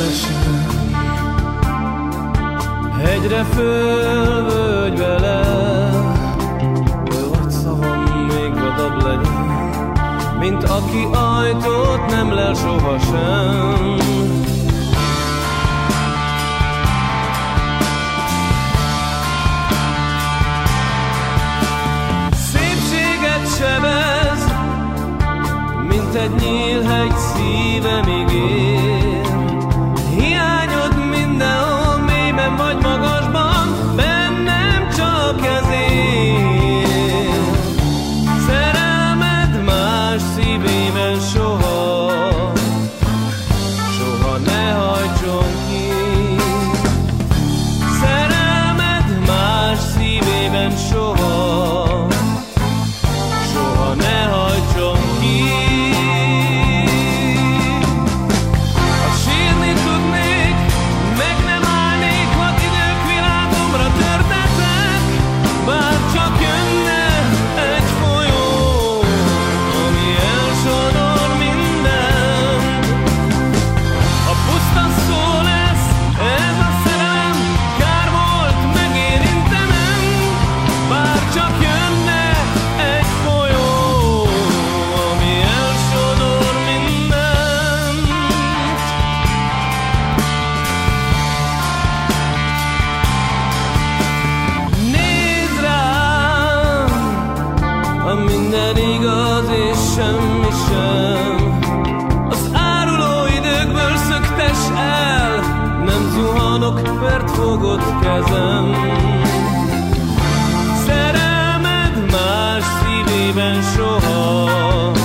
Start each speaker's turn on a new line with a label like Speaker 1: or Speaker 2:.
Speaker 1: szerelmesen. Hegyre fölvölgy vele, vagy szavam még vadabb legyen, mint aki ajtót nem lel sohasem. Szépséget sebez, mint egy nyílhegy szívemig ér. Hiányod mindenhol, mélyben vagy magasban, bennem csak ez él. Szerelmed más szívében soha, soha ne hajtson ki. Szerelmed más szívében soha, soha ne hajtson ki. Ha minden igaz és semmi sem, az áruló időkből szöktes el, nem zuhanok, mert fogod kezem. Szerelmed más szívében soha,